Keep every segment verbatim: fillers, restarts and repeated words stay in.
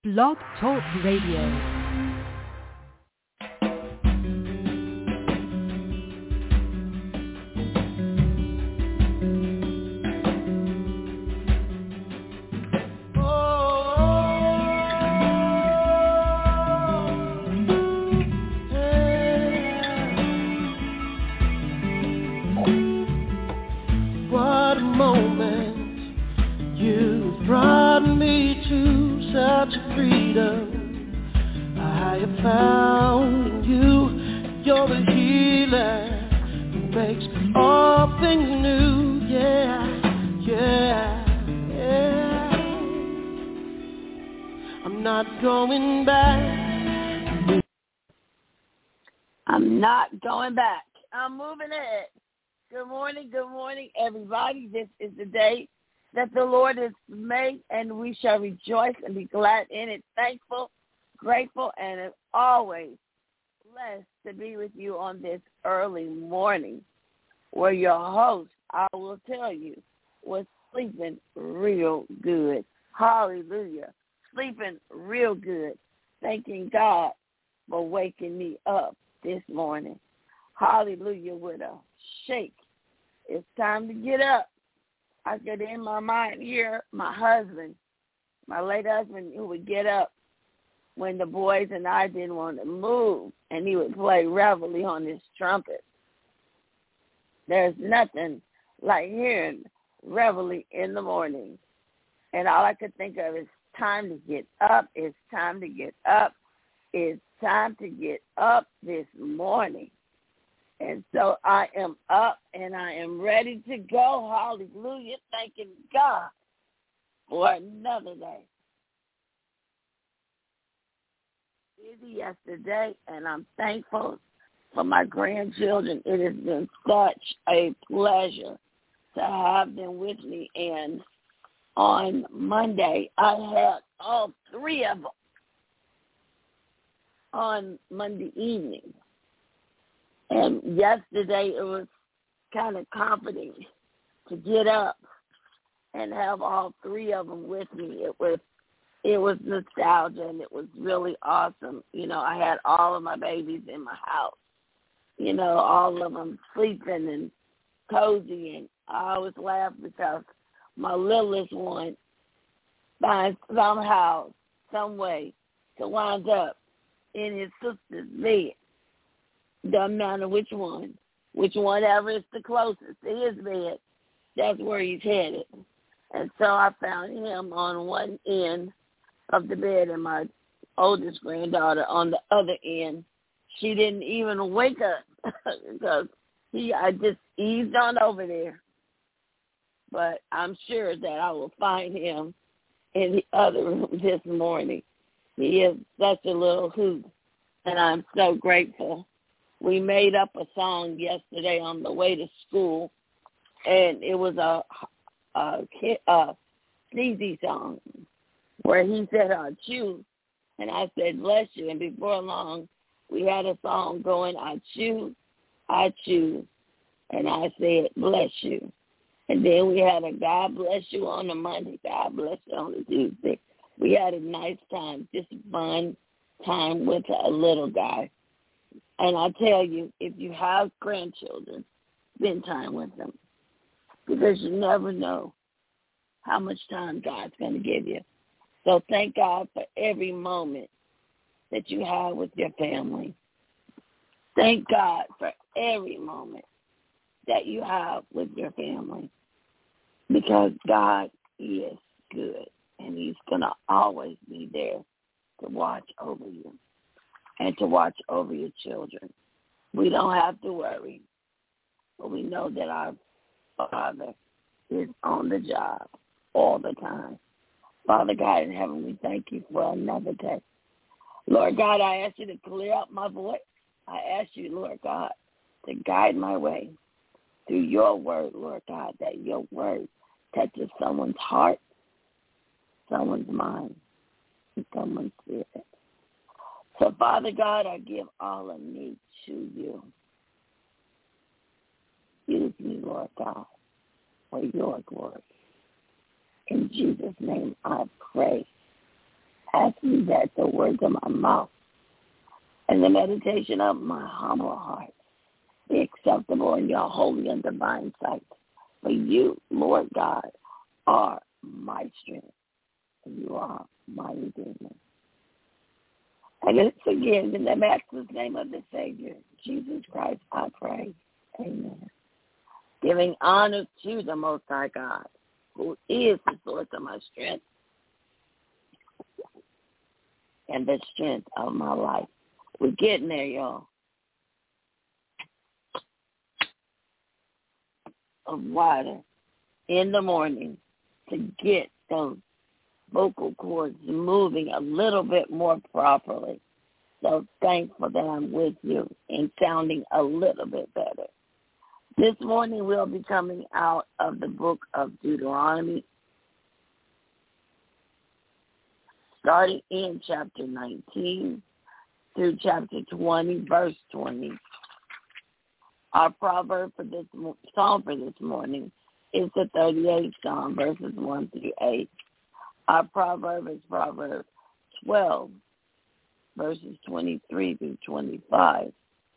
Blog Talk Radio. Going back. I'm moving ahead. Good morning, good morning, everybody. This is the day that the Lord has made, and we shall rejoice and be glad in it. Thankful, grateful, and as always, blessed to be with you on this early morning, where your host, I will tell you, was sleeping real good. Hallelujah. Sleeping real good. Thanking God for waking me up this morning. Hallelujah, with a shake. It's time to get up. I could in my mind hear my husband, my late husband, who would get up when the boys and I didn't want to move, and he would play reveille on his trumpet. There's nothing like hearing reveille in the morning. And all I could think of is time to get up. It's time to get up. It's time to get up this morning. And so I am up and I am ready to go. Hallelujah. Thanking God for another day. Busy yesterday, and I'm thankful for my grandchildren. It has been such a pleasure to have them with me. And on Monday, I had all three of them on Monday evening. And yesterday it was kind of comforting to get up and have all three of them with me. It was it was nostalgia, and it was really awesome. You know, I had all of my babies in my house, you know, all of them sleeping and cozy. And I always laugh because my littlest one finds somehow, some way to wind up in his sister's bed. Doesn't matter which one, which one ever is the closest to his bed, that's where he's headed. And so I found him on one end of the bed and my oldest granddaughter on the other end. She didn't even wake up because he, I just eased on over there. But I'm sure that I will find him in the other room this morning. He is such a little hoot, and I'm so grateful. We made up a song yesterday on the way to school, and it was a, a, a sneezy song where he said, I choose, and I said, bless you. And before long, we had a song going, I choose, I choose, and I said, bless you. And then we had a God bless you on the Monday, God bless you on the Tuesday. We had a nice time, just fun time with a little guy. And I tell you, if you have grandchildren, spend time with them, because you never know how much time God's going to give you. So thank God for every moment that you have with your family. Thank God for every moment that you have with your family, because God is good, and he's going to always be there to watch over you and to watch over your children. We don't have to worry, but we know that our Father is on the job all the time. Father God in heaven, we thank you for another day. Lord God, I ask you to clear up my voice. I ask you, Lord God, to guide my way through your word, Lord God, that your word touches someone's heart, someone's mind, and someone's spirit. So, Father God, I give all of me to you. Use me, Lord God, for your glory. In Jesus' name I pray. Ask me that the words of my mouth and the meditation of my humble heart be acceptable in your holy and divine sight. For you, Lord God, are my strength, and you are my redeemer. And it's again in the matchless name of the Savior, Jesus Christ, I pray. Amen. Giving honor to the Most High God, who is the source of my strength and the strength of my life. We're getting there, y'all. Of water in the morning to get those vocal cords moving a little bit more properly. So thankful that I'm with you and sounding a little bit better. This morning we'll be coming out of the book of Deuteronomy, starting in chapter nineteen through chapter twenty, verse twenty. Our proverb for this psalm for this morning is the thirty-eighth Psalm, verses one through eight. Our proverb is Proverbs twelve, verses twenty-three through twenty-five.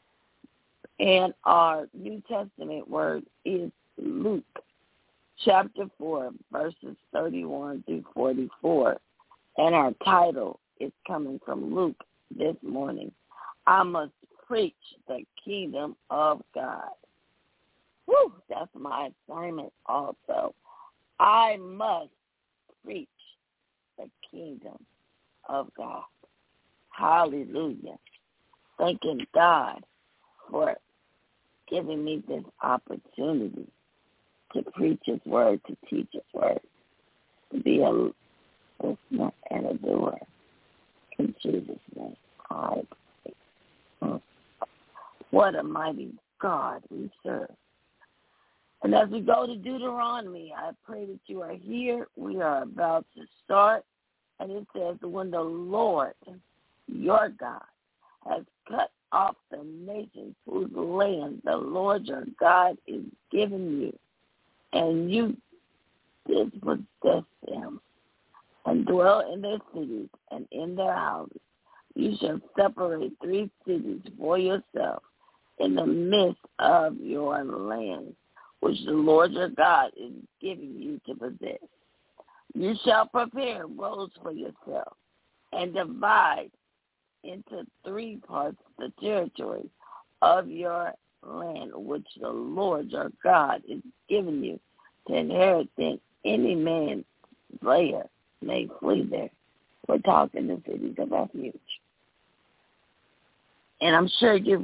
And our New Testament word is Luke, chapter four, verses thirty-one through forty-four. And our title is coming from Luke this morning. I must preach the kingdom of God. Woo, that's my assignment also. I must preach the kingdom of God. Hallelujah. Thanking God for giving me this opportunity to preach his word, to teach his word, to be a listener and a doer. In Jesus' name, I pray. What a mighty God we serve. And as we go to Deuteronomy, I pray that you are here. We are about to start. And it says, when the Lord, your God, has cut off the nations whose land the Lord your God is giving you, and you dispossess them, and dwell in their cities and in their houses, you shall separate three cities for yourself in the midst of your land, which the Lord your God is giving you to possess. You shall prepare roads for yourself and divide into three parts the territory of your land, which the Lord your God is giving you to inherit. Then any man slayer may flee there. We're talking the cities of refuge. And I'm sure you've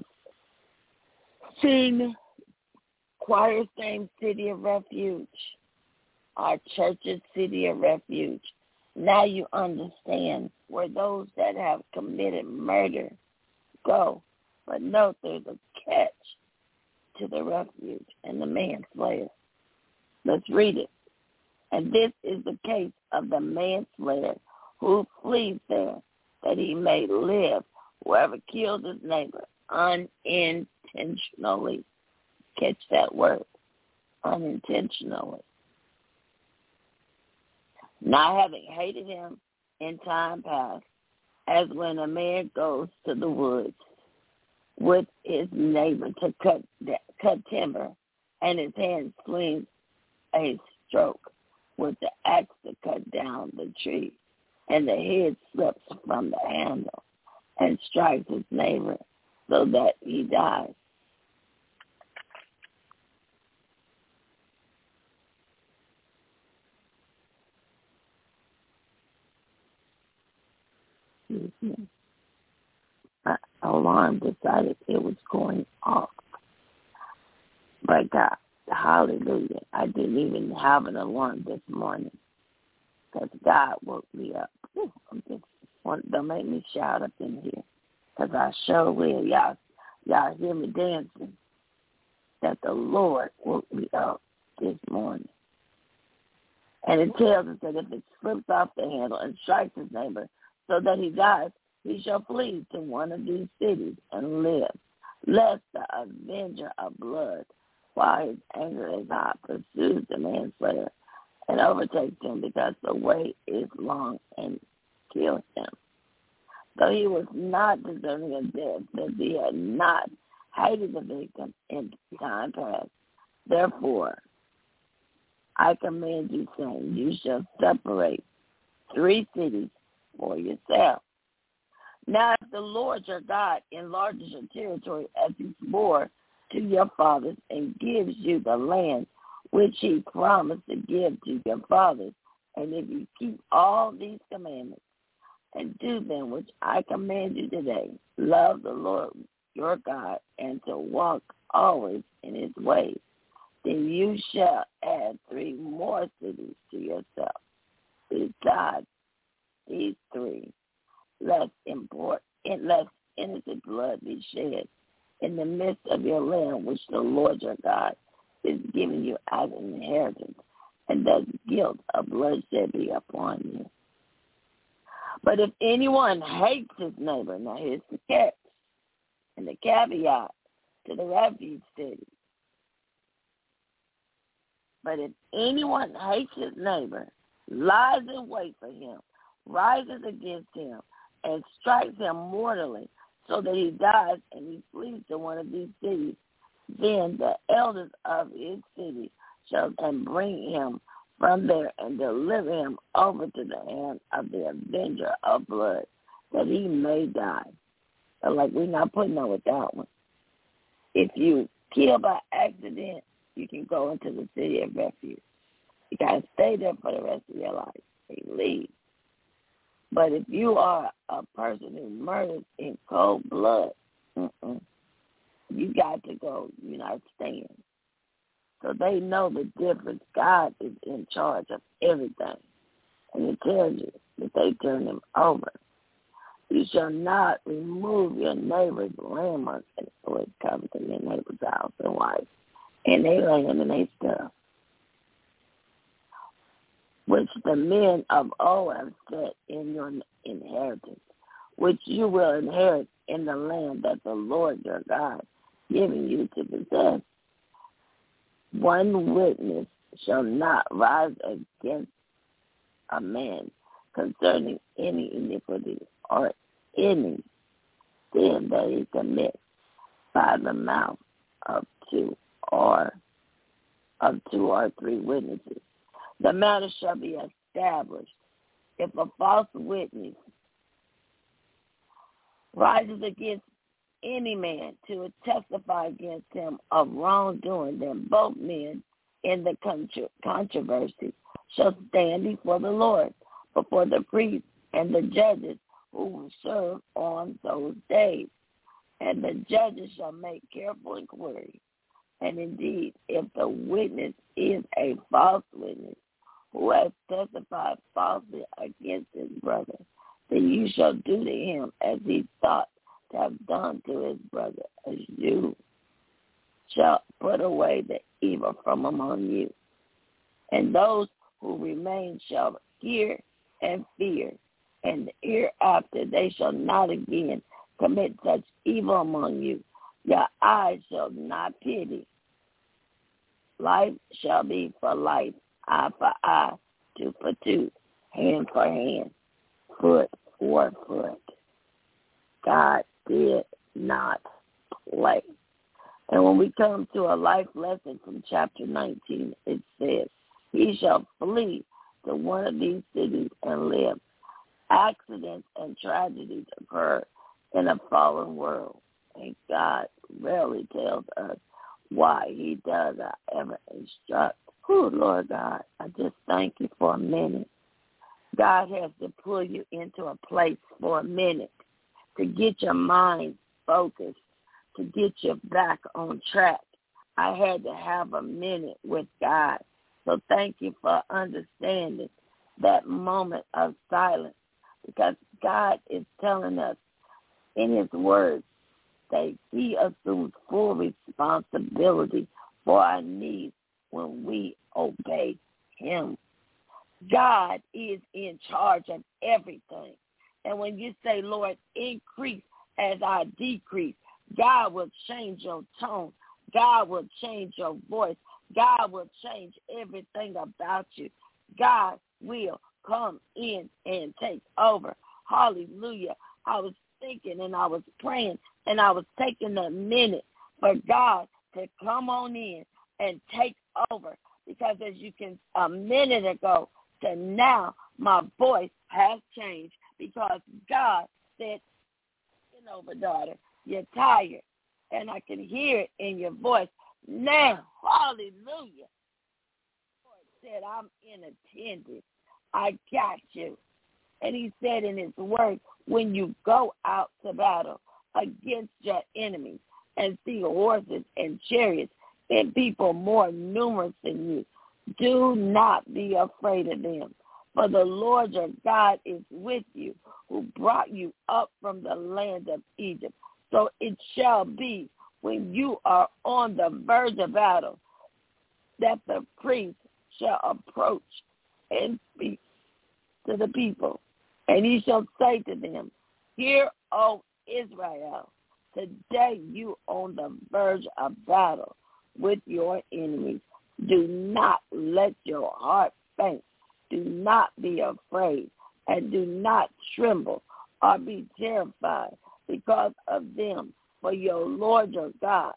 seen Choir Same City of Refuge, our church's city of refuge. Now you understand where those that have committed murder go. But note there's a catch to the refuge and the manslayer. Let's read it. And this is the case of the manslayer who flees there, that he may live. Whoever kills his neighbor unintentionally. Catch that word, unintentionally. Not having hated him in time past, as when a man goes to the woods with his neighbor to cut cut timber, and his hand swings a stroke with the axe to cut down the tree, and the head slips from the handle and strikes his neighbor so that he dies. Mm-hmm. My alarm decided it was going off. But God, hallelujah, I didn't even have an alarm this morning because God woke me up. Whew, I'm just, don't make me shout up in here because I sure will. Y'all, y'all hear me dancing that the Lord woke me up this morning. And it tells us that if it slips off the handle and strikes his neighbor so that he dies, he shall flee to one of these cities and live, lest the avenger of blood, while his anger is hot, pursues the manslayer and overtakes him, because the way is long and kill him. Though he was not deserving of death, that he had not hated the victim in time past. Therefore, I command you, saying, you shall separate three cities for yourself. Now, if the Lord your God enlarges your territory as he swore to your fathers and gives you the land which he promised to give to your fathers, and if you keep all these commandments and do them which I command you today, love the Lord your God and to walk always in his ways, then you shall add three more cities to yourself besides these three, lest import, lest innocent blood be shed in the midst of your land, which the Lord your God is giving you as an inheritance, and the guilt of bloodshed be upon you. But if anyone hates his neighbor, now here's the catch and the caveat to the refuge city. But if anyone hates his neighbor, lies in wait for him, rises against him, and strikes him mortally, so that he dies and he flees to one of these cities, then the elders of his city shall and bring him from there and deliver him over to the hand of the avenger of blood, that he may die. So, like, we're not putting on with that one. If you kill by accident, you can go into the city of refuge. You got to stay there for the rest of your life. You leave. But if you are a person who murders in cold blood, mm-mm, you got to go. You're not staying. So they know the difference. God is in charge of everything. And it tells you that they turn him over. You shall not remove your neighbor's landmark, and always cover to your neighbor's house and wife, and they land and they stuff, which the men of old have set in your inheritance, which you will inherit in the land that the Lord your God giving you to possess. One witness shall not rise against a man concerning any iniquity or any sin that he commits by the mouth of two or of two or three witnesses. The matter shall be established. If a false witness rises against any man to testify against him of wrongdoing, then both men in the controversy shall stand before the Lord, before the priests and the judges who will serve on those days. And the judges shall make careful inquiry. And indeed, if the witness is a false witness who has testified falsely against his brother, then you shall do to him as he thought to have done to his brother, as you shall put away the evil from among you. And those who remain shall hear and fear, and hereafter they shall not again commit such evil among you. Your eyes shall not pity. Life shall be for life, eye for eye, tooth for tooth, hand for hand, foot for foot. God did not play. And when we come to a life lesson from chapter nineteen, it says, he shall flee to one of these cities and live. Accidents and tragedies occur in a fallen world, and God rarely tells us why he does not ever instruct. Oh, Lord God, I just thank you for a minute. God has to pull you into a place for a minute to get your mind focused, to get you back on track. I had to have a minute with God. So thank you for understanding that moment of silence, because God is telling us in his words that he assumes full responsibility for our needs when we obey him. God is in charge of everything. And when you say, Lord, increase as I decrease, God will change your tone. God will change your voice. God will change everything about you. God will come in and take over. hallelujah, I was thinking and I was praying and I was taking a minute for God to come on in and take over. Because as you can, a minute ago to now, my voice has changed because God said, "Get over, daughter. You're tired." And I can hear it in your voice now. Hallelujah. The Lord said, "I'm inattentive. I got you." And he said in his word, when you go out to battle against your enemies and see horses and chariots and people more numerous than you, do not be afraid of them. For the Lord your God is with you, who brought you up from the land of Egypt. So it shall be when you are on the verge of battle that the priest shall approach and speak to the people. And he shall say to them, "Hear, O Israel, today you on the verge of battle with your enemies. Do not let your heart faint. Do not be afraid, and do not tremble or be terrified because of them. For your Lord your God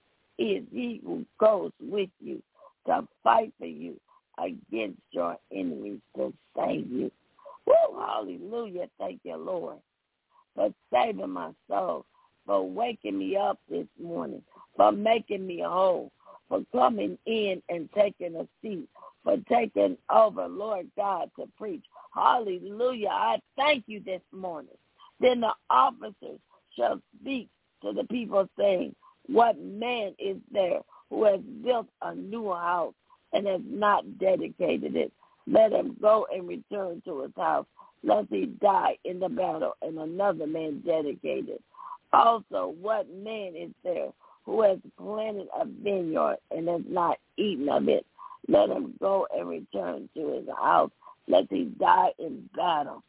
is he who goes with you to fight for you against your enemies to save you." Woo, hallelujah. Thank you, Lord, for saving my soul, for waking me up this morning, for making me whole, for coming in and taking a seat, for taking over, Lord God, to preach. Hallelujah. I thank you this morning. Then the officers shall speak to the people, saying, "What man is there who has built a new house and has not dedicated it? Let him go and return to his house, lest he die in the battle and another man dedicate it. Also, what man is there who has planted a vineyard and has not eaten of it? Let him go and return to his house, lest he die in battle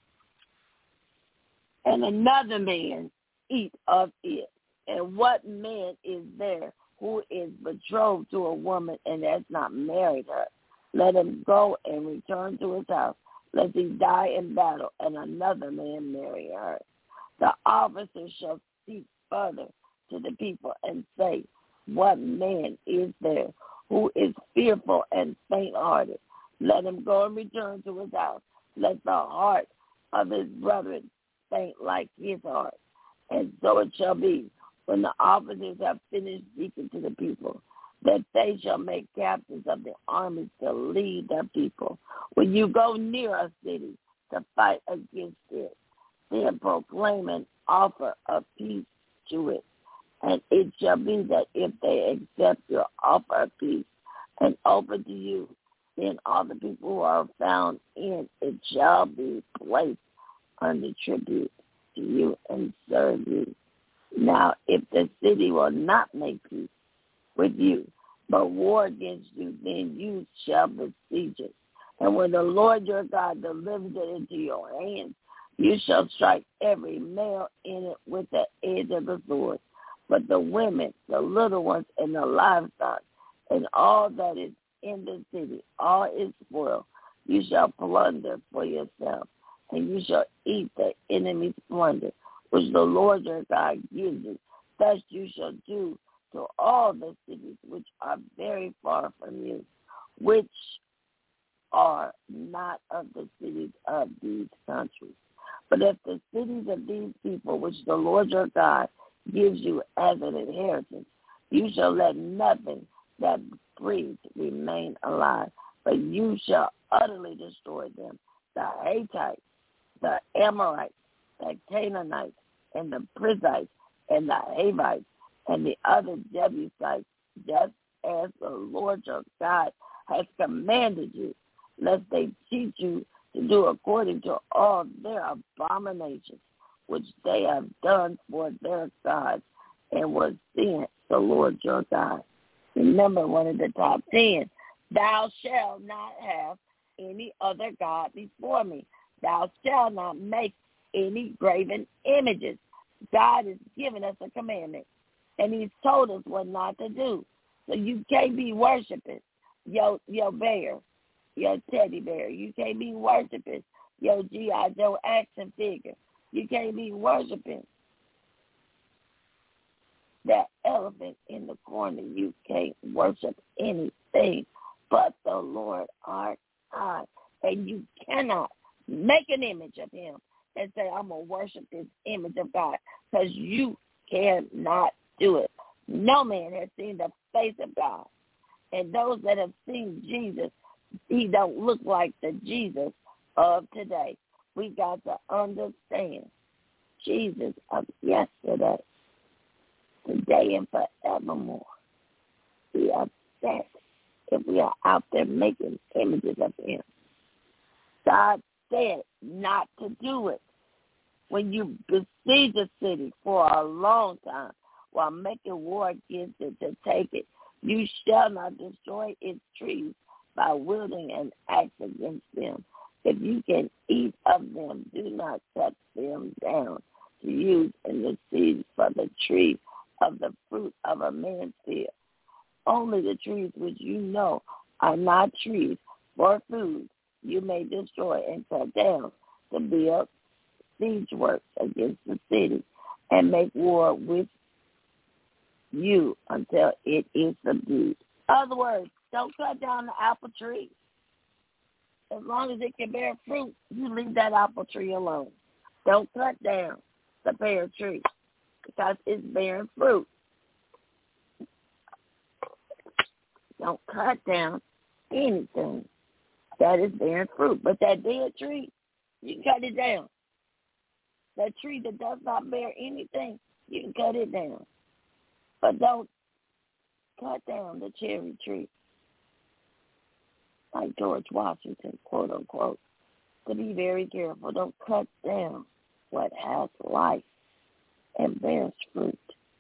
and another man eat of it. And what man is there who is betrothed to a woman and has not married her? Let him go and return to his house, lest he die in battle, and another man marry her." The officers shall speak further to the people and say, "What man is there who is fearful and faint-hearted? Let him go and return to his house, lest the heart of his brethren faint like his heart." And so it shall be, when the officers have finished speaking to the people, that they shall make captains of the armies to lead the people. When you go near a city to fight against it, then proclaim an offer of peace to it. And it shall be that if they accept your offer of peace and open to you, then all the people who are found in it shall be placed under tribute to you and serve you. Now, if the city will not make peace with you, but war against you, then you shall besiege it. And when the Lord your God delivers it into your hands, you shall strike every male in it with the edge of the sword. But the women, the little ones, and the livestock, and all that is in the city, all its spoil, you shall plunder for yourself, and you shall eat the enemy's plunder, which the Lord your God gives you. Thus you shall do to all the cities which are very far from you, which are not of the cities of these countries. But if the cities of these people, which the Lord your God gives you as an inheritance, you shall let nothing that breathes remain alive, but you shall utterly destroy them. The Hittites, the Amorites, the Canaanites, and the Perizzites, and the Hivites, and the other Jebusites, just as the Lord your God has commanded you, lest they teach you to do according to all their abominations, which they have done for their gods, and was sent the Lord your God. Remember, one of the top ten, thou shalt not have any other God before me. Thou shalt not make any graven images. God has given us a commandment, and he's told us what not to do. So you can't be worshiping your, your bear, your teddy bear. You can't be worshiping your G I. Joe action figure. You can't be worshiping that elephant in the corner. You can't worship anything but the Lord our God. And you cannot make an image of him and say, I'm going to worship this image of God, because you cannot do it. No man has seen the face of God. And those that have seen Jesus, he don't look like the Jesus of today. We got to understand Jesus of yesterday, today, and forevermore. We are upset if we are out there making images of him. God said not to do it. When you besiege a city for a long time while making war against it to take it, you shall not destroy its trees by wielding an axe against them. If you can eat of them, do not cut them down to use in the seed for the tree of the fruit of a man's field. Only the trees which you know are not trees for food you may destroy and cut down to build siege works against the city and make war with you until it is subdued. In other words, don't cut down the apple tree. As long as it can bear fruit, you leave that apple tree alone. Don't cut down the pear tree because it's bearing fruit. Don't cut down anything that is bearing fruit. But that dead tree, you can cut it down. That tree that does not bear anything, you can cut it down. But don't cut down the cherry tree. Like George Washington, quote unquote. To be very careful. Don't cut down what has life and bears fruit.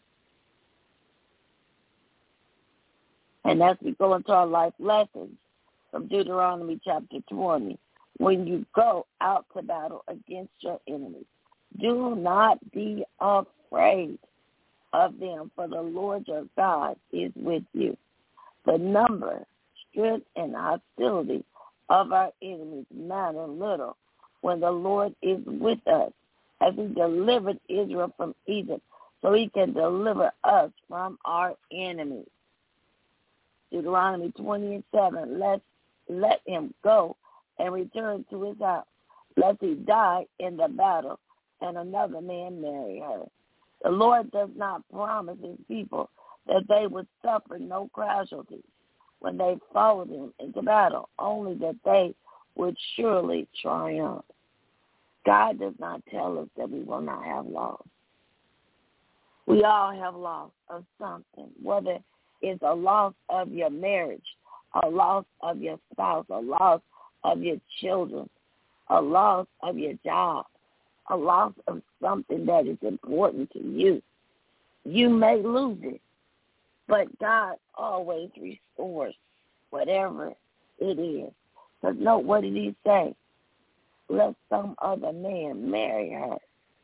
And as we go into our life lessons from Deuteronomy chapter twenty, when you go out to battle against your enemies, do not be afraid of them, for the Lord your God is with you. The number, strength, and hostility of our enemies matter little when the Lord is with us, as he delivered Israel from Egypt, so he can deliver us from our enemies. Deuteronomy twenty and seven, let, let him go and return to his house, lest he die in the battle and another man marry her. The Lord does not promise his people that they would suffer no casualties when they followed him into battle, only that they would surely triumph. God does not tell us that we will not have loss. We all have loss of something, whether it's a loss of your marriage, a loss of your spouse, a loss of your children, a loss of your job, a loss of something that is important to you. You may lose it, but God always restores whatever it is. Because note, what did he say? Let some other man marry her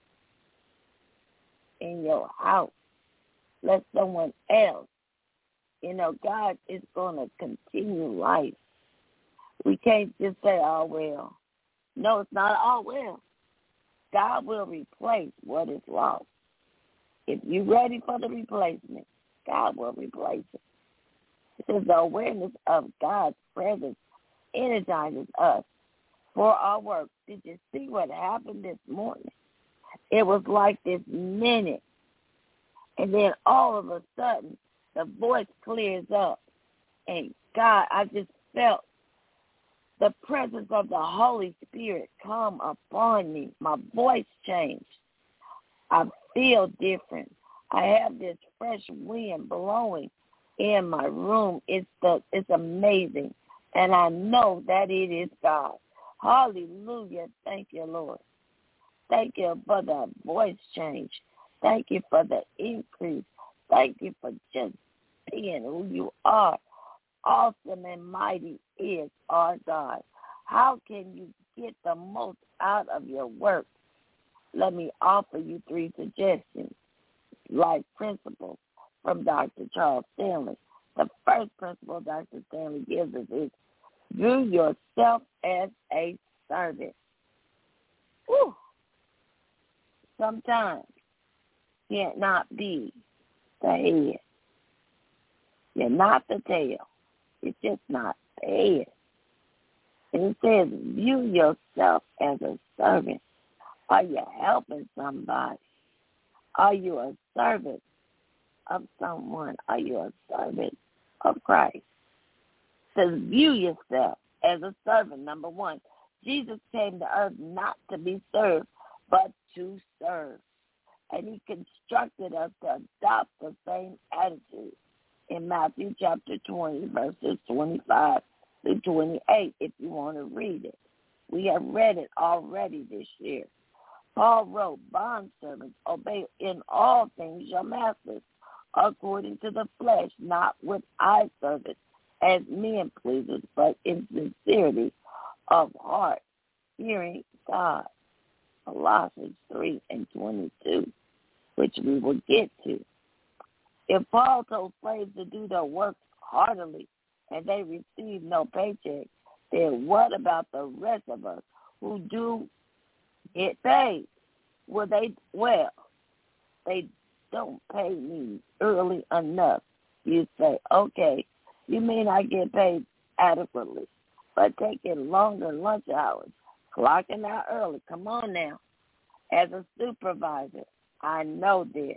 in your house. Let someone else. You know, God is going to continue life. We can't just say, oh, well. No, it's not all well. God will replace what is lost. If you're ready for the replacement, God will replace it. It says the awareness of God's presence energizes us for our work. Did you see what happened this morning? It was like this minute. And then all of a sudden, the voice clears up. And God, I just felt the presence of the Holy Spirit come upon me. My voice changed. I feel different. I have this fresh wind blowing in my room. It's the, it's amazing. And I know that it is God. Hallelujah. Thank you, Lord. Thank you for the voice change. Thank you for the increase. Thank you for just being who you are. Awesome and mighty is our God. How can you get the most out of your work? Let me offer you three suggestions, life principles from Doctor Charles Stanley. The first principle Doctor Stanley gives us is view yourself as a servant. Whew. sometimes can't not be the head. You're not the tail. It's just not the head. And it says, view yourself as a servant. Are you helping somebody? Are you a servant of someone? Are you a servant of Christ? It says, view yourself as a servant, number one. Jesus came to earth not to be served, but to serve. And he constructed us to adopt the same attitude in Matthew chapter twenty, verses twenty-five through twenty-eight, if you want to read it. We have read it already this year. Paul wrote, bondservants, obey in all things your masters, according to the flesh, not with eye service as men pleasers, but in sincerity of heart, fearing God. Colossians three and twenty-two, which we will get to. If Paul told slaves to do their work heartily and they receive no paycheck, then what about the rest of us who do get paid? Well, they, well, they don't pay me early enough. You say, okay, you mean I get paid adequately, but taking longer lunch hours, clocking out early. Come on now. As a supervisor, I know this.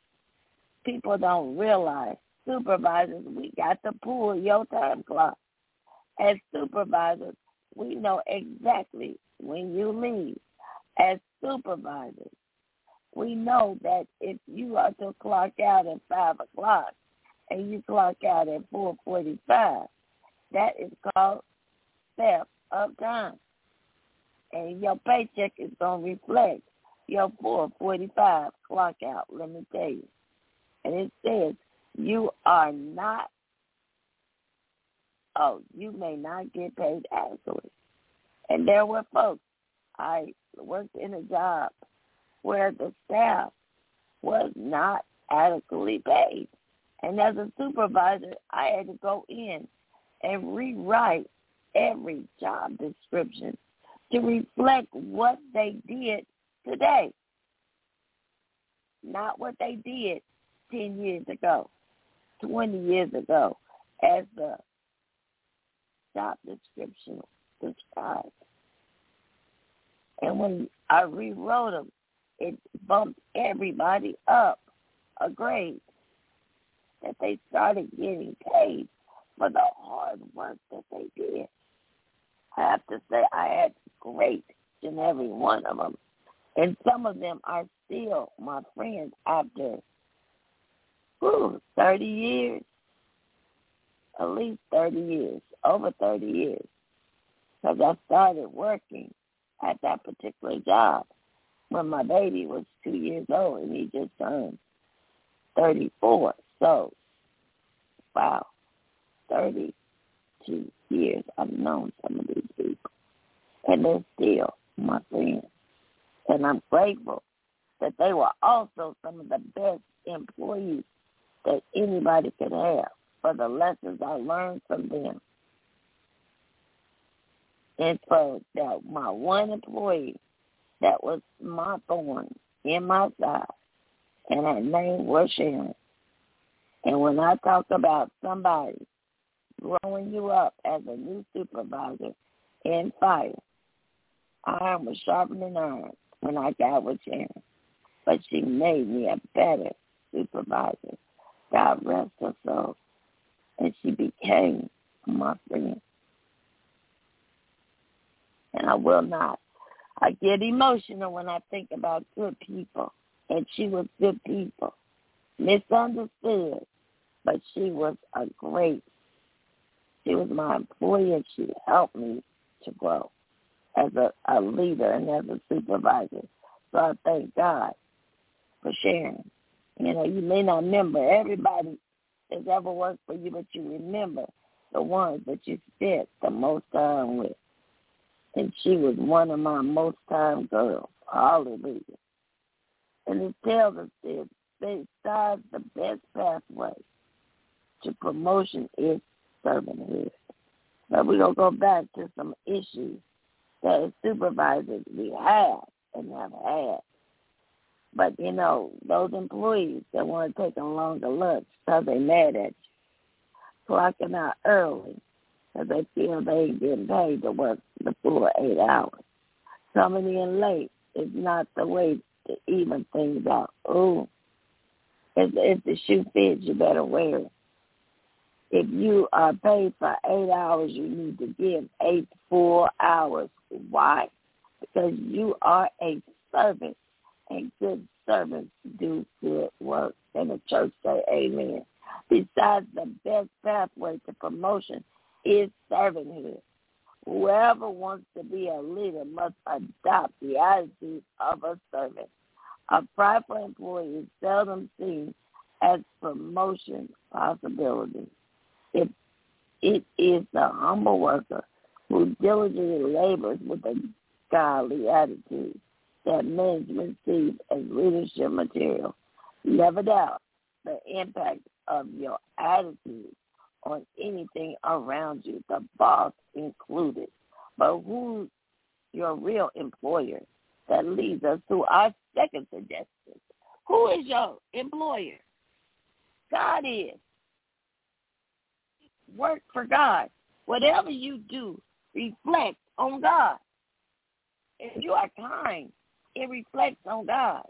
People don't realize, supervisors, we got to pull your time clock. As supervisors, we know exactly when you leave. As supervisors, we know that if you are to clock out at five o'clock and you clock out at four forty-five, that is called theft of time. And your paycheck is going to reflect your four forty-five clock out, let me tell you. And it says, you are not, oh, you may not get paid adequately. And there were folks, I worked in a job where the staff was not adequately paid. And as a supervisor, I had to go in and rewrite every job description to reflect what they did today, not what they did ten years ago, twenty years ago, as the job description described. And when I rewrote them, it bumped everybody up a grade, that they started getting paid for the hard work that they did. I have to say I had great in every one of them. And some of them are still my friends after whew, thirty years, at least thirty years, over thirty years, because I started working at that particular job when my baby was two years old and he just turned thirty-four. So, wow, thirty-two years I've known some of these people, and they're still my friends. And I'm grateful that they were also some of the best employees that anybody could have for the lessons I learned from them. And for that, my one employee that was my thorn in my side, and her name was Sharon. And when I talk about somebody growing you up as a new supervisor in fire, iron was sharpening iron when I got with Sharon. But she made me a better supervisor. God rest her soul. And she became my friend. And I will not. I get emotional when I think about good people. And she was good people. Misunderstood. But she was a great, she was my employee, and she helped me to grow as a, a leader and as a supervisor. So I thank God for sharing. You know, you may not remember everybody that's ever worked for you, but you remember the ones that you spent the most time with. And she was one of my most time girls. Hallelujah. And it tells us this, besides the best pathway to promotion is servanthood. But we're going to go back to some issues that as supervisors we have and have had. But, you know, those employees that want to take a longer lunch because they mad at you, clocking out early because they feel they ain't getting paid to work the full eight hours. Coming in late is not the way to even things out. Ooh, if, if the shoe fits, you better wear it. If you are paid for eight hours, you need to give eight full hours. Why? Because you are a servant, and good servants do good work. And the church say amen. Besides, the best pathway to promotion is servanthood. Whoever wants to be a leader must adopt the attitude of a servant. A prideful employee is seldom seen as promotion possibilities. If it is the humble worker who diligently labors with a godly attitude that management sees as leadership material. Never doubt the impact of your attitude on anything around you, the boss included. But who's your real employer? That leads us to our second suggestion. Who is your employer? God is. Work for God. Whatever you do, reflect on God. If you are kind, it reflects on God.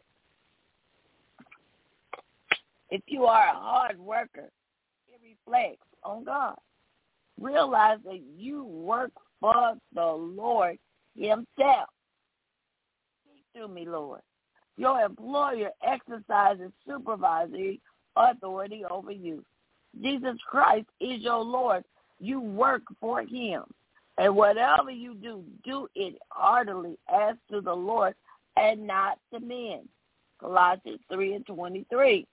If you are a hard worker, it reflects on God. Realize that you work for the Lord himself. Speak to me, Lord. Your employer exercises supervisory authority over you. Jesus Christ is your Lord. You work for him. And whatever you do, do it heartily as to the Lord and not to men. Colossians three and twenty-three.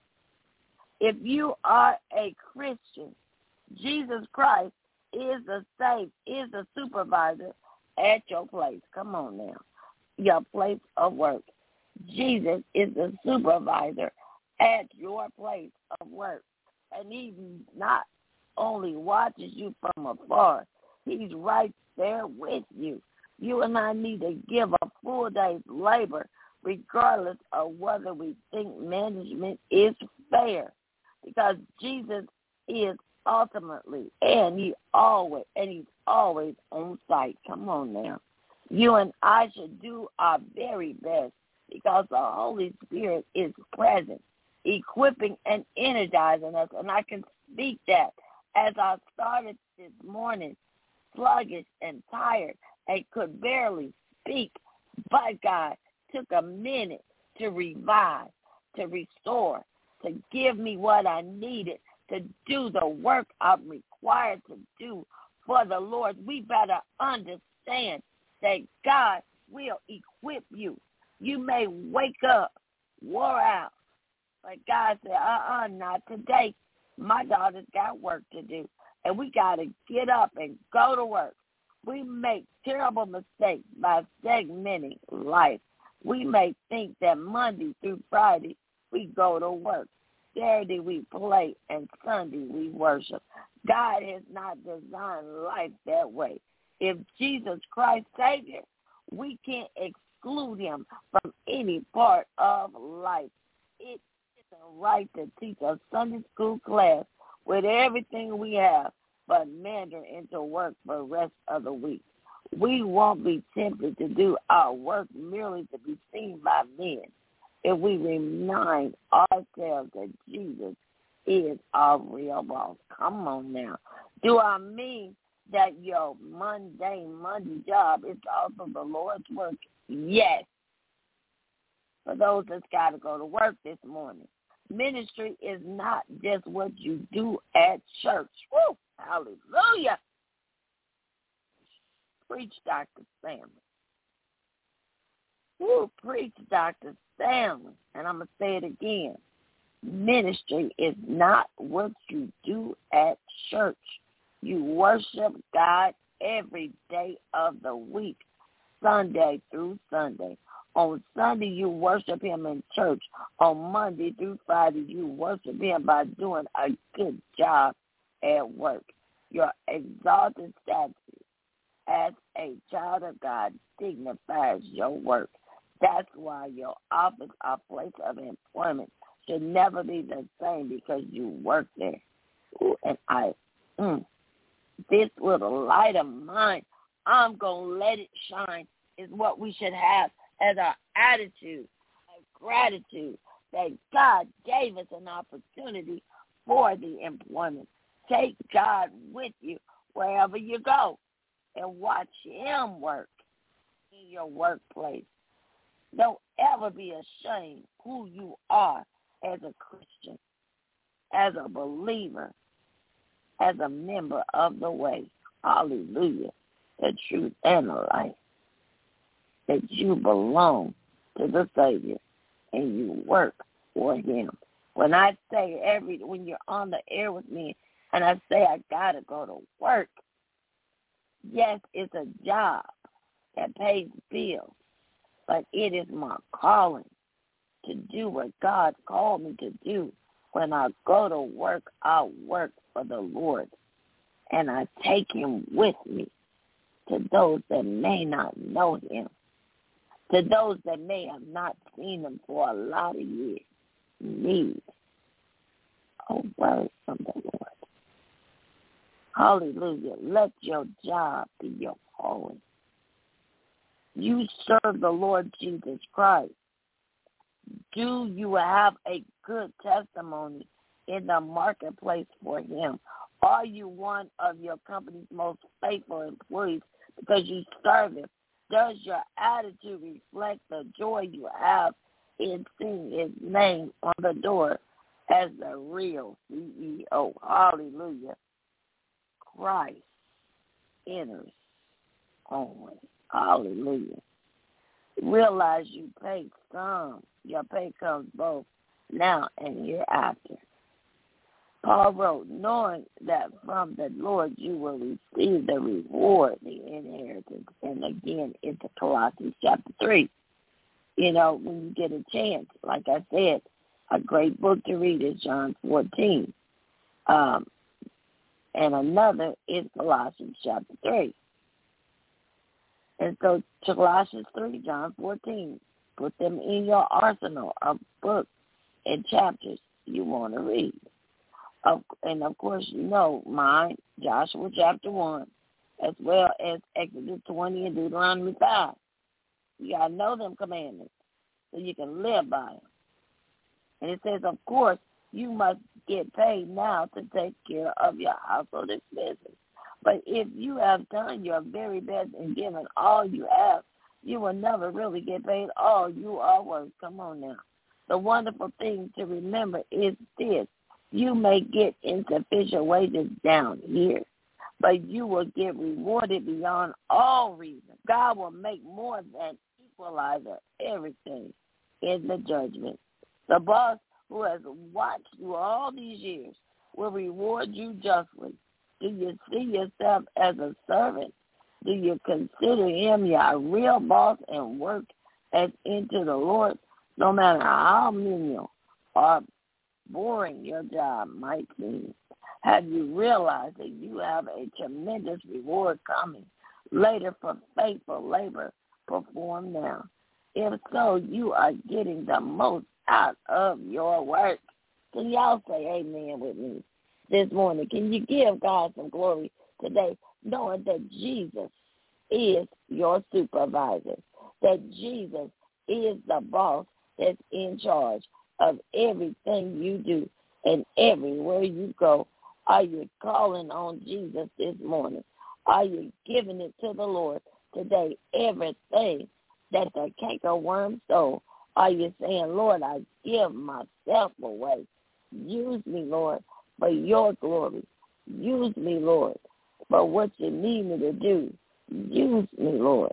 If you are a Christian, Jesus Christ is the safe, is the supervisor at your place. Come on now. Your place of work. Jesus is the supervisor at your place of work. And he not only watches you from afar, he's right there with you. You and I need to give a full day's labor regardless of whether we think management is fair. Because Jesus is ultimately, and he always, and he's always on site. Come on now. You and I should do our very best because the Holy Spirit is present, equipping and energizing us. And I can speak that as I started this morning, sluggish and tired and could barely speak. But God took a minute to revive, to restore, to give me what I needed to do the work I'm required to do for the Lord. We better understand that God will equip you. You may wake up wore out, but God said, uh-uh, not today. My daughter's got work to do, and we got to get up and go to work. We make terrible mistakes by segmenting life. We may think that Monday through Friday we go to work. Saturday we play, and Sunday we worship. God has not designed life that way. If Jesus Christ Savior, we can't exclude him from any part of life. It isn't right to teach a Sunday school class with everything we have but meander into work for the rest of the week. We won't be tempted to do our work merely to be seen by men if we remind ourselves that Jesus is our real boss. Come on now. Do I mean that your mundane Monday job is also the Lord's work? Yes. For those that's got to go to work this morning. Ministry is not just what you do at church. Woo! Hallelujah. Preach, Doctor Stanley. Woo, preach, Doctor Stanley. And I'm going to say it again. Ministry is not what you do at church. You worship God every day of the week, Sunday through Sunday. On Sunday, you worship him in church. On Monday through Friday, you worship him by doing a good job at work. Your exalted status as a child of God dignifies your work. That's why your office or place of employment should never be the same because you work there. Ooh, and I, mm, this little light of mine, I'm going to let it shine, is what we should have as our attitude of gratitude that God gave us an opportunity for the employment. Take God with you wherever you go and watch him work in your workplace. Don't ever be ashamed who you are as a Christian, as a believer, as a member of the way. Hallelujah. The truth and the life. That you belong to the Savior and you work for him. When I say every, when you're on the air with me and I say I got to go to work, yes, it's a job that pays bills, but it is my calling to do what God called me to do. When I go to work, I work for the Lord, and I take him with me to those that may not know him, to those that may have not seen him for a lot of years. Need a word from the Lord. Hallelujah. Let your job be your calling. You serve the Lord Jesus Christ. Do you have a good testimony in the marketplace for him? Are you one of your company's most faithful employees because you serve him? Does your attitude reflect the joy you have in seeing his name on the door as the real C E O? Hallelujah. Christ enters only. Hallelujah. Realize you pay some. Your pay comes both now and hereafter. Paul wrote, knowing that from the Lord you will receive the reward, the inheritance. And again, it's Colossians chapter three. You know, when you get a chance, like I said, a great book to read is John fourteen. Um, and another is Colossians chapter three. And so Colossians three, John fourteen, put them in your arsenal of books and chapters you want to read. Of, and, of course, you know mine, Joshua chapter one, as well as Exodus twenty and Deuteronomy five. You got to know them commandments so you can live by them. And it says, of course, you must get paid now to take care of your household expenses. But if you have done your very best and given all you have, you will never really get paid all you are worth. Come on now. The wonderful thing to remember is this. You may get insufficient wages down here, but you will get rewarded beyond all reason. God will make more than equalizer everything in the judgment. The boss who has watched you all these years will reward you justly. Do you see yourself as a servant? Do you consider him your real boss and work as into the Lord, no matter how menial or boring your job might seem? Have you realized that you have a tremendous reward coming later for faithful labor performed now? If so, you are getting the most out of your work. Can y'all say amen with me this morning? Can you give God some glory today, knowing that Jesus is your supervisor, that Jesus is the boss that's in charge of everything you do and everywhere you go? Are you calling on Jesus this morning? Are you giving it to the Lord today, everything that the cankerworm stole? Are you saying, Lord, I give myself away. Use me, Lord, for your glory. Use me, Lord, for what you need me to do. Use me, Lord.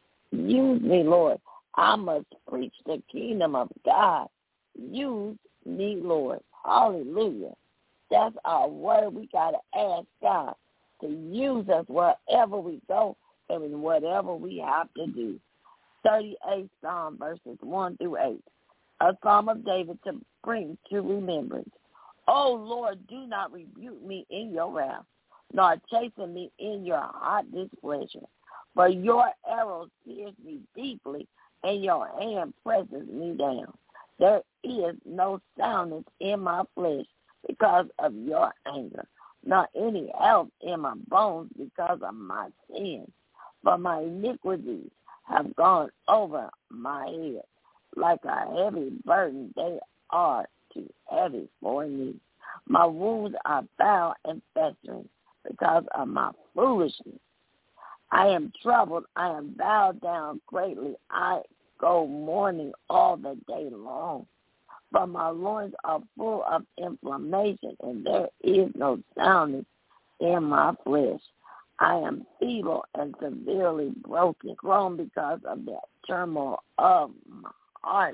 Use me, Lord. I must preach the kingdom of God. Use me, Lord. Hallelujah. That's our word. We got to ask God to use us wherever we go and in whatever we have to do. thirty-eighth Psalm, verses one through eight. A psalm of David to bring to remembrance. O Lord, do not rebuke me in your wrath, nor chasten me in your hot displeasure. For your arrows pierce me deeply. and your hand presses me down. There is no soundness in my flesh because of your anger, nor any health in my bones because of my sins. For my iniquities have gone over my head. Like a heavy burden, they are too heavy for me. My wounds are foul and festering because of my foolishness. I am troubled. I am bowed down greatly. I go mourning all the day long. For my loins are full of inflammation, and there is no soundness in my flesh. I am feeble and severely broken, grown because of the turmoil of my heart.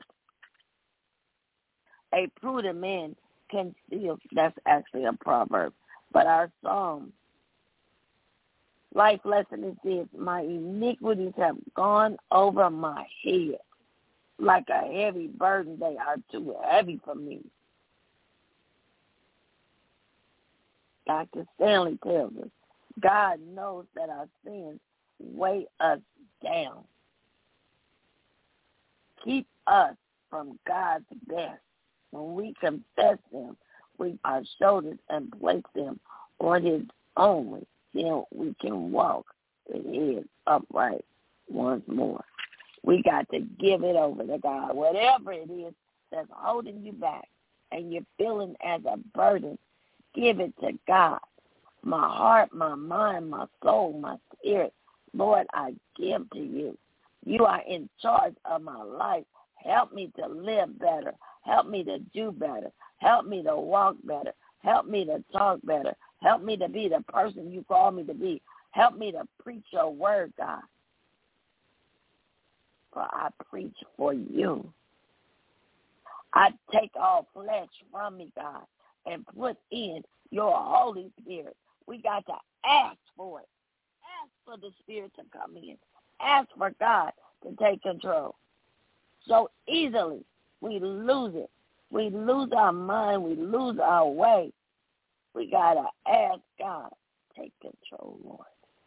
A prudent man conceals, that's actually a proverb, but our psalm life lesson is this: my iniquities have gone over my head. Like a heavy burden, they are too heavy for me. Doctor Stanley tells us, God knows that our sins weigh us down. Keep us from God's best. When we confess them, we our shoulders and place them on his only, then we can walk with head upright once more. We got to give it over to God. Whatever it is that's holding you back and you're feeling as a burden, give it to God. My heart, my mind, my soul, my spirit, Lord, I give to you. You are in charge of my life. Help me to live better. Help me to do better. Help me to walk better. Help me to talk better. Help me to be the person you call me to be. Help me to preach your word, God. For I preach for you. I take all flesh from me, God, and put in your Holy Spirit. We got to ask for it. Ask for the Spirit to come in. Ask for God to take control. So easily we lose it. We lose our mind. We lose our way. We got to ask God, take control, Lord.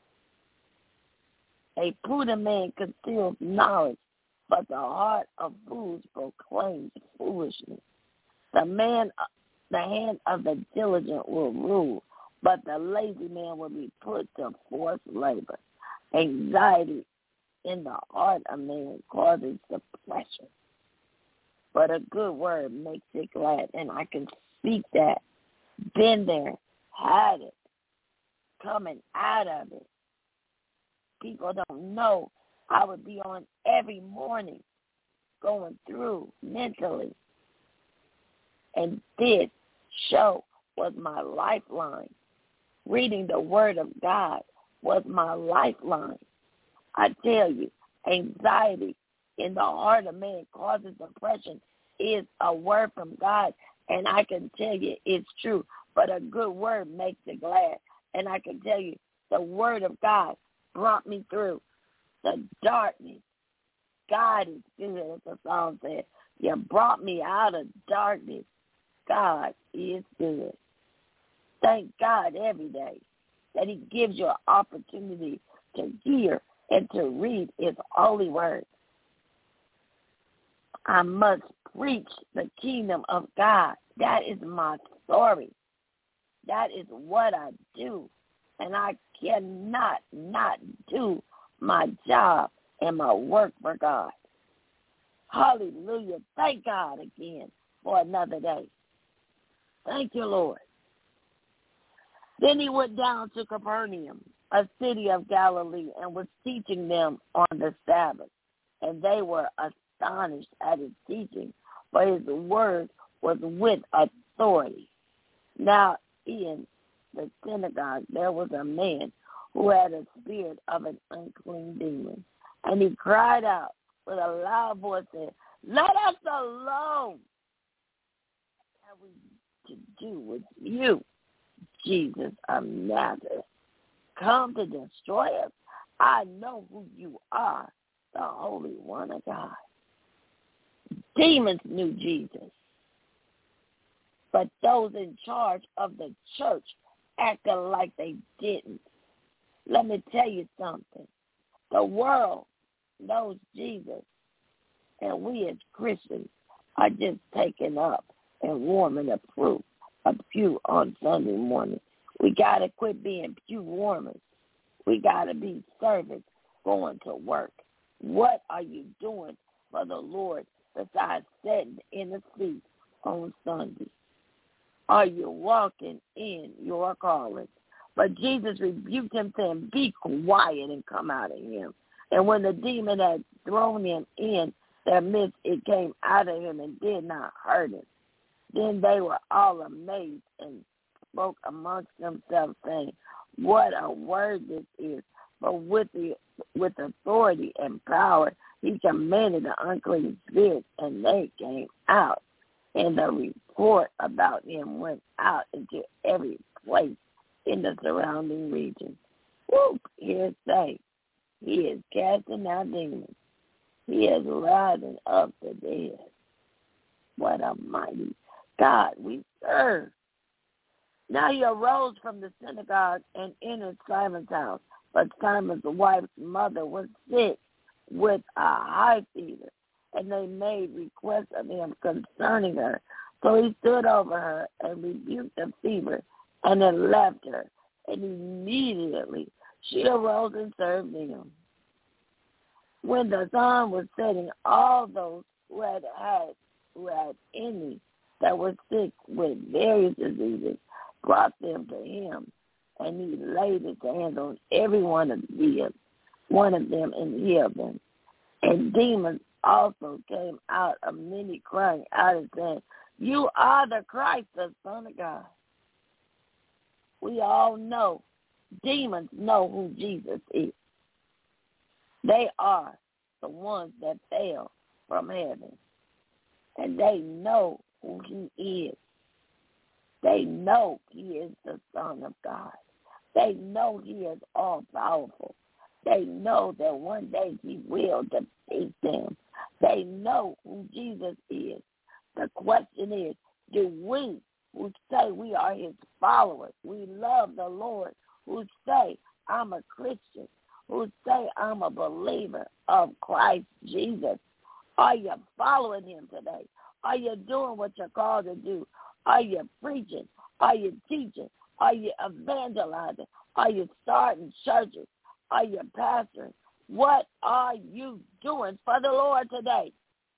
A prudent man conceals knowledge, but the heart of fools proclaims foolishness. The man, the hand of the diligent will rule, but the lazy man will be put to forced labor. Anxiety in the heart of man causes depression, but a good word makes it glad. And I can speak that. Been there, had it, coming out of it. People don't know. I would be on every morning going through mentally. And this show was my lifeline. Reading the Word of God was my lifeline. I tell you, anxiety in the heart of man causes depression is a word from God, and I can tell you it's true. But a good word makes it glad. And I can tell you the Word of God brought me through the darkness. God is good, as the song said. You brought me out of darkness. God is good. Thank God every day that he gives you an opportunity to hear and to read his holy word. I must preach the kingdom of God. That is my story. That is what I do. And I cannot not do my job and my work for God. Hallelujah. Thank God again for another day. Thank you, Lord. Then he went down to Capernaum, a city of Galilee, and was teaching them on the Sabbath. And they were astonished at his teaching, for his word was with authority. Now in the synagogue there was a man who had a spirit of an unclean demon. And he cried out with a loud voice, saying, "Let us alone. What have we to do with you, Jesus of Nazareth? Come to destroy us? I know who you are, the Holy One of God." Demons knew Jesus, but those in charge of the church acted like they didn't. Let me tell you something. The world knows Jesus, And we as Christians are just taking up and warming a pew, a pew on Sunday morning. We got to quit being pew warmers. We got to be servants going to work. What are you doing for the Lord besides sitting in the seat on Sunday? Are you walking in your calling? But Jesus rebuked him, saying, be quiet and come out of him. And when the demon had thrown him in their midst, it came out of him and did not hurt him. Then they were all amazed and spoke amongst themselves, saying, what a word this is. But with the with authority and power, he commanded the unclean spirits, and they came out. And the report about him went out into every place in the surrounding region. Whoop, here say, he is casting out demons. He is rising up the dead. What a mighty God we serve. Now he arose from the synagogue and entered Simon's house. But Simon's wife's mother was sick with a high fever, and they made request of him concerning her. So he stood over her and rebuked the fever, and it left her. And immediately she arose and served them. When the sun was setting, all those who had had, who had any that were sick with various diseases brought them to him, and he laid his hands on every one of them, one of them, and healed them. And demons also came out of many, crying out and saying, you are the Christ, the Son of God. We all know, demons know who Jesus is. They are the ones that fell from heaven, and they know who he is. They know he is the Son of God. They know he is all-powerful. They know that one day he will defeat them. They know who Jesus is. The question is, do we who say we are his followers, we love the Lord, who say I'm a Christian, who say I'm a believer of Christ Jesus, are you following him today? Are you doing what you're called to do? Are you preaching? Are you teaching? Are you evangelizing? Are you starting churches? Are you pastoring? What are you doing for the Lord today?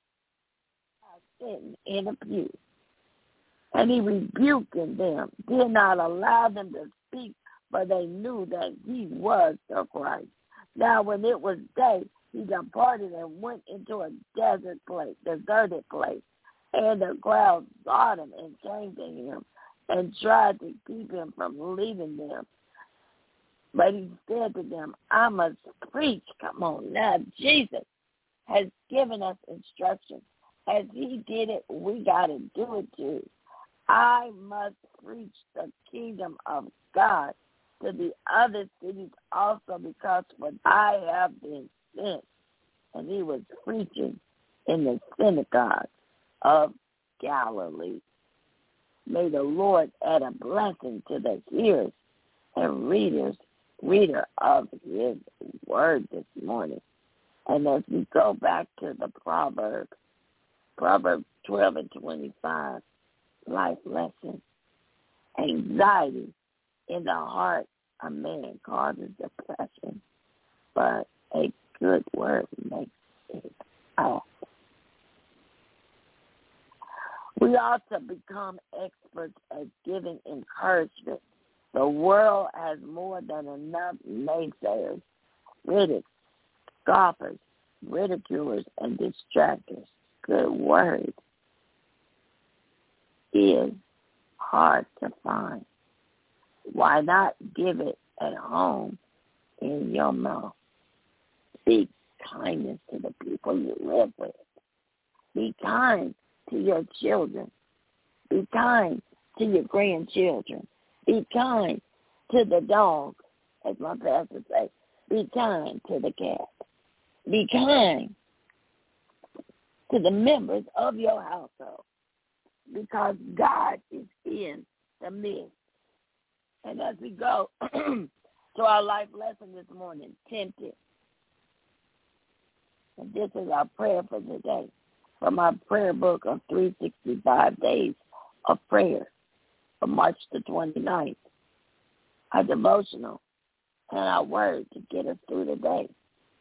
Sitting in a pew. And he rebuking them, did not allow them to speak, but they knew that he was the Christ. Now when it was day, he departed and went into a desert place, deserted place. And the crowd sought him and came to him and tried to keep him from leaving them. But he said to them, I must preach. Come on now. Jesus has given us instructions. As he did it, we got to do it too. I must preach the kingdom of God to the other cities also, because what I have been sent. And he was preaching in the synagogue of Galilee. May the Lord add a blessing to the hearers and readers, reader of his word this morning. And as we go back to the Proverbs, Proverbs twelve and twenty-five, life lesson. Anxiety in the heart of man causes depression, but a good word makes it out. We ought to become experts at giving encouragement. The world has more than enough naysayers, critics, scoffers, ridiculers, and distractors. Good word is hard to find. Why not give it at home in your mouth? Speak kindness to the people you live with. Be kind to your children. Be kind to your grandchildren. Be kind to the dog, as my pastor says. Be kind to the cat. Be kind to the members of your household, because God is in the midst. And as we go to our life lesson this morning, tempted. And this is our prayer for today from our prayer book of three hundred sixty-five days of prayer for March the twenty-ninth. Our devotional and our word to get us through the day.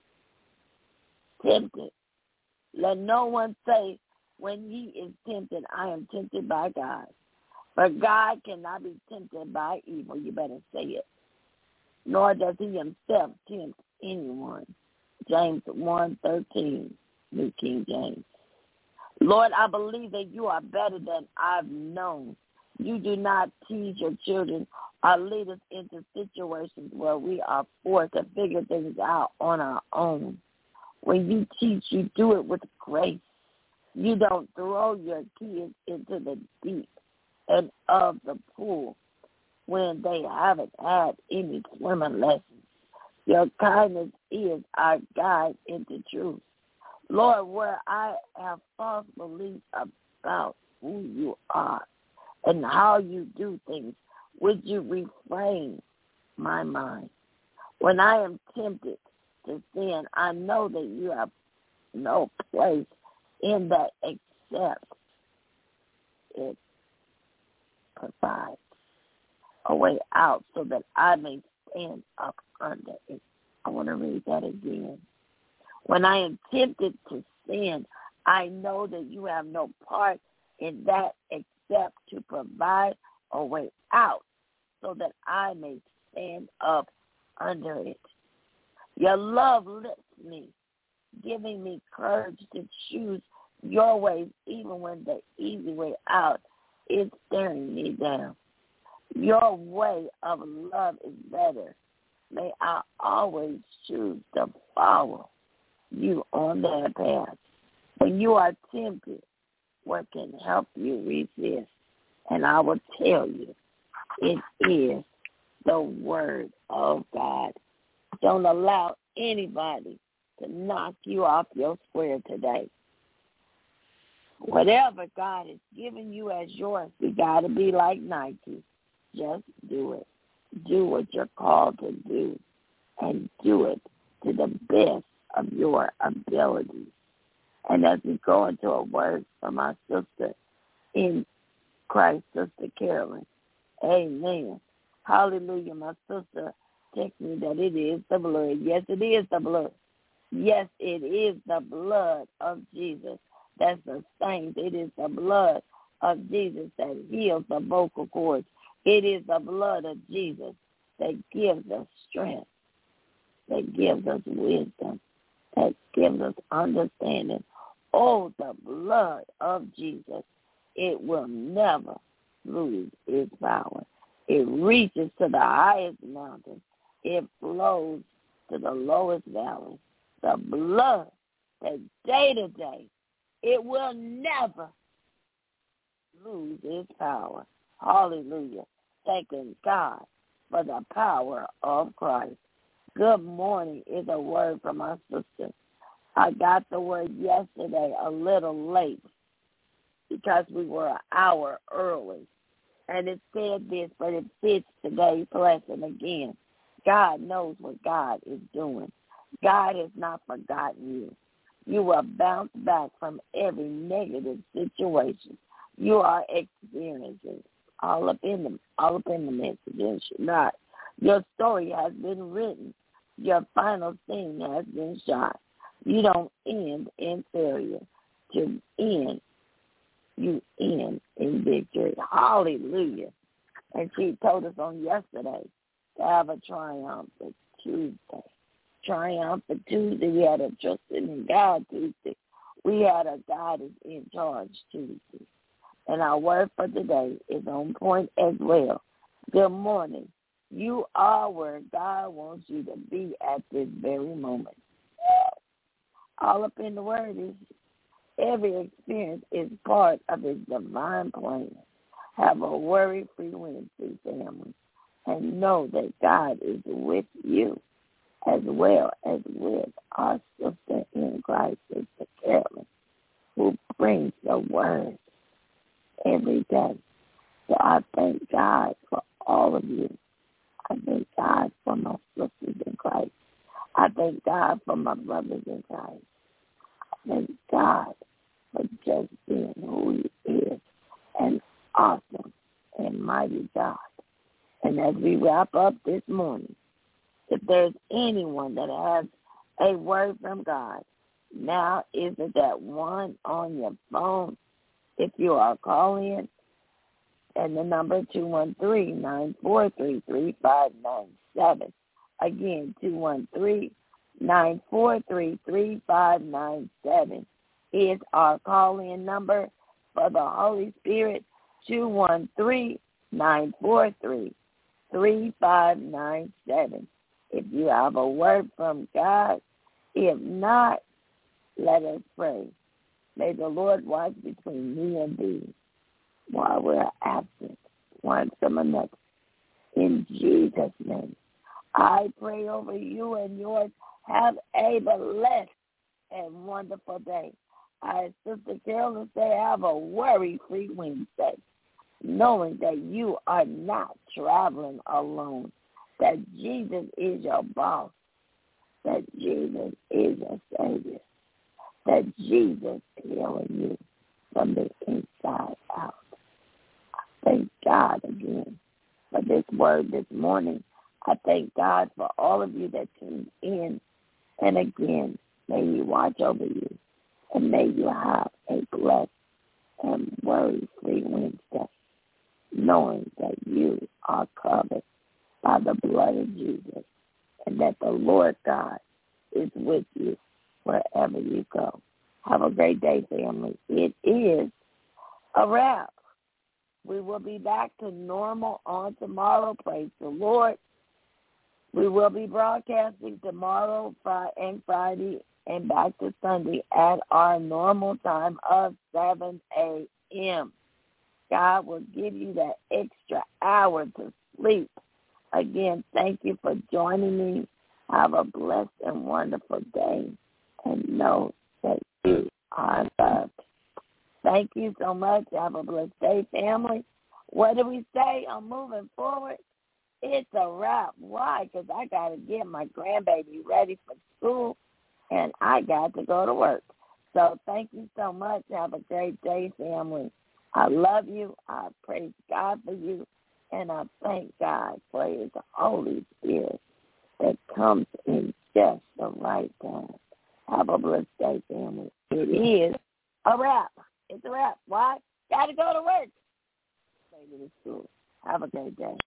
Tempted. Let no one say when he is tempted, I am tempted by God. For God cannot be tempted by evil. You better say it. Nor does he himself tempt anyone. James one thirteen, New King James. Lord, I believe that you are better than I've known. You do not teach your children or lead us into situations where we are forced to figure things out on our own. When you teach, you do it with grace. You don't throw your kids into the deep end of the pool when they haven't had any swimming lessons. Your kindness is our guide into truth. Lord, where I have false beliefs about who you are and how you do things, would you reframe my mind? When I am tempted to sin, I know that you have no place in that except it provides a way out so that I may stand up under it. I want to read that again. When I am tempted to sin, I know that you have no part in that except to provide a way out so that I may stand up under it. Your love lifts me, giving me courage to choose your ways even when the easy way out is staring me down. Your way of love is better. May I always choose to follow you on that path. When you are tempted, what can help you resist? And I will tell you, it is the word of God. Don't allow anybody to knock you off your square today. Whatever God has given you as yours, you got to be like Nike. Just do it. Do what you're called to do, and do it to the best of your abilities. And as we go into a word from our sister in Christ, Sister Carolyn, amen. Hallelujah. My sister texted me that it is the blood. Yes, it is the blood. Yes, it is the blood of Jesus that sustains. It is the blood of Jesus that heals the vocal cords. It is the blood of Jesus that gives us strength, that gives us wisdom, that gives us understanding. Oh, the blood of Jesus, it will never lose its power. It reaches to the highest mountain. It flows to the lowest valley. The blood that day to day, it will never lose its power. Hallelujah. Thanking God for the power of Christ. Good morning is a word from my sister. I got the word yesterday a little late because we were an hour early. And it said this, but it fits today's lesson again. God knows what God is doing. God has not forgotten you. You will bounce back from every negative situation you are experiencing. All up in the all up in the message, and should not. Your story has been written. Your final scene has been shot. You don't end in failure. To end, you end in victory. Hallelujah. And she told us on yesterday to have a triumphant Tuesday. Triumphant Tuesday. We had a trusting in God Tuesday. We had a God is in charge Tuesday. And our word for today is on point as well. Good morning. You are where God wants you to be at this very moment. All up in the word is every experience is part of his divine plan. Have a worry-free Wednesday, family, and know that God is with you as well as with our sister in Christ, Sister Carolyn, who brings the word every day. So I thank God for all of you. I thank God for my sisters in Christ. I thank God for my brothers in Christ. Thank God for just being who he is, an awesome and mighty God. And as we wrap up this morning, if there's anyone that has a word from God, now is it that one on your phone? If you are calling, and the number two one three, nine four three, three five nine seven. Again, two one three, nine four three, three five nine seven is our call-in number for the Holy Spirit, two one three, nine four three, three five nine seven. If you have a word from God, if not, let us pray. May the Lord watch between me and thee while we're absent one from another. In Jesus' name, I pray over you and yours. Have a blessed and wonderful day. I, Sister Carolyn, say have a worry-free Wednesday, knowing that you are not traveling alone, that Jesus is your boss, that Jesus is your Savior, that Jesus is healing you from the inside out. I thank God again for this word this morning. I thank God for all of you that tuned in. And again, may He watch over you, and may you have a blessed and worry-free Wednesday, knowing that you are covered by the blood of Jesus, and that the Lord God is with you wherever you go. Have a great day, family. It is a wrap. We will be back to normal on tomorrow. Praise the Lord. We will be broadcasting tomorrow and Friday and back to Sunday at our normal time of seven a.m. God will give you that extra hour to sleep. Again, thank you for joining me. Have a blessed and wonderful day, and know that you are loved. Thank you so much. Have a blessed day, family. What do we say on moving forward? It's a wrap. Why? Because I got to get my grandbaby ready for school, and I got to go to work. So thank you so much. Have a great day, family. I love you. I praise God for you, and I thank God for His Holy Spirit that comes in just the right time. Have a blessed day, family. It is a wrap. It's a wrap. Why? Got to go to work. Baby to school. Have a great day.